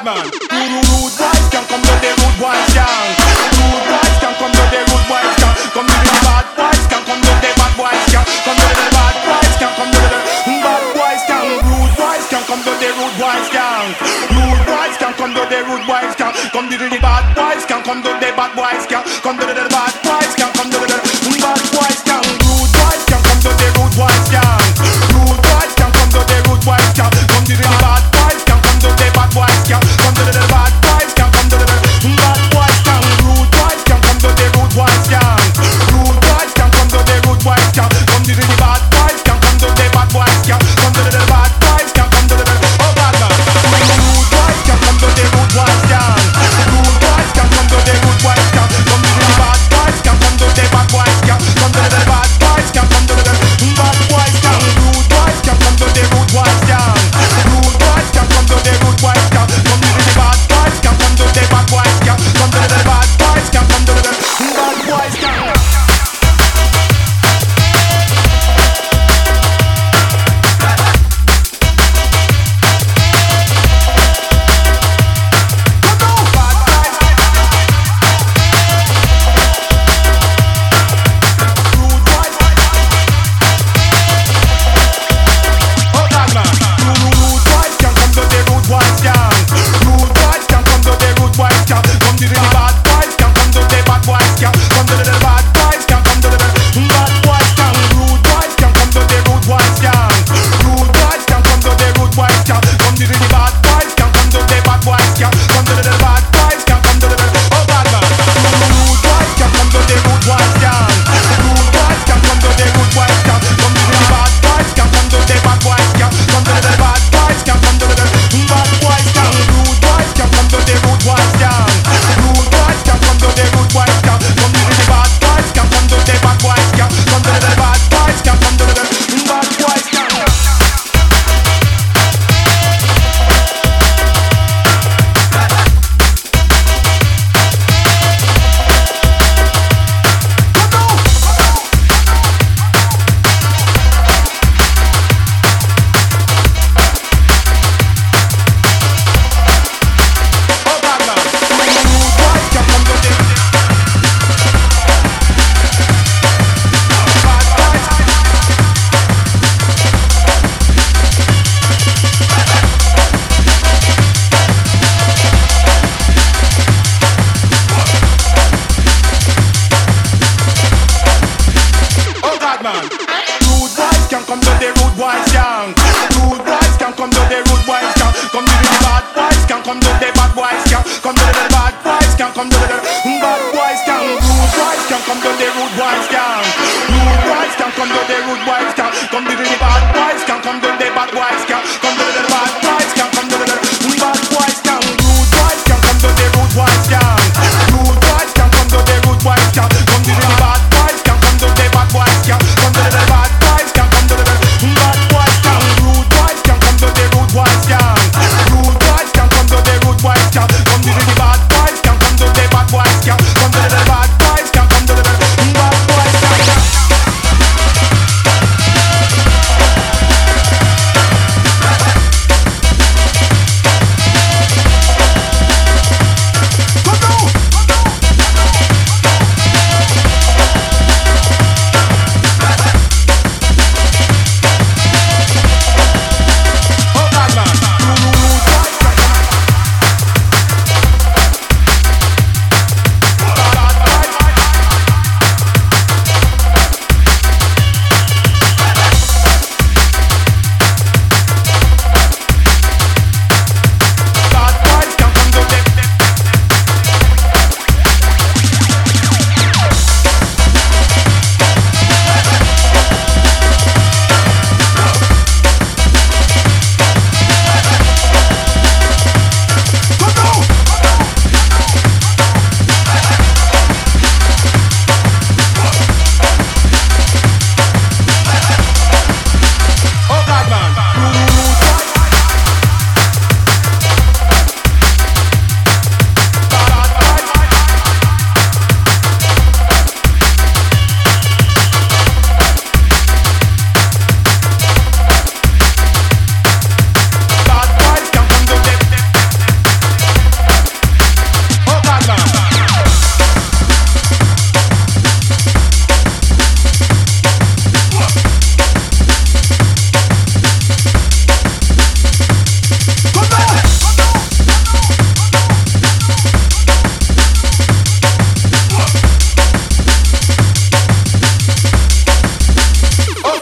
man. Rude boys can come to the rude boys gang. Rude boys can come to the rude boys gang. Come to the bad boys can come to the bad boys gang. Come to the bad boys can come to the bad boys gang. Rude boys can come to the rude boys gang. Rude boys can come to the rude boys gang. Come to the bad boys can come to the bad boys gang. Come to the bad boys can come to the bad boys gang. Rude boys can come to the rude boys gang. Rude boys can come to the rude boys gang. Come to the bad boys can come to the bad boys gang. Come to the bad boys can come to the bad boys gang. Rude boys can come to the rude boys gang. Rude boys can come to the rude boys gang. Come to the bad boys can come to the bad boys gang. Come to the bad boys can come to the oh bad man. Rude boys can come to the rude boys gang. Rude boys can come to the rude boys gang. Come to the bad boys can come to the bad boys gang. Come to the bad boys can come to the bad boys gang. Rude boys can come to the rude boys gang. Rude boys can come to the rude boys gang. Come to the bad boys can come to the bad boys gang. Come to the bad boys can come to the bad boys gang.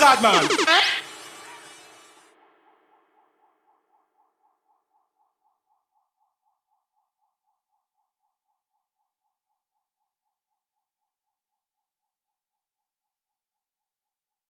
God, man.